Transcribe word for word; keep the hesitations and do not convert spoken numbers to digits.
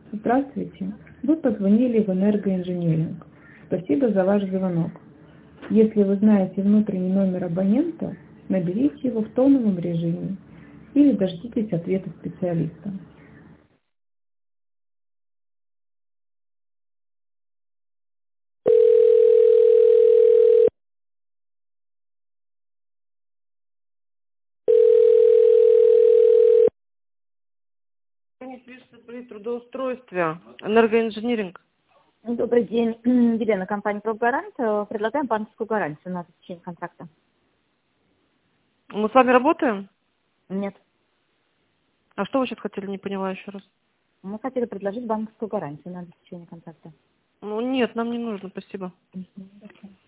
Здравствуйте. Вы позвонили в энергоинжиниринг. Спасибо за ваш звонок. Если вы знаете внутренний номер абонента, наберите его в тоновом режиме или дождитесь ответа специалиста. Они пишут при трудоустройстве. Энергоинжиниринг. Добрый день. Елена, компания «Прогарант». Предлагаем банковскую гарантию на заключение контракта. Мы с вами работаем? Нет. А что вы сейчас хотели, не поняла еще раз? Мы хотели предложить банковскую гарантию на заключение контракта. Ну нет, нам не нужно, спасибо. Мгм.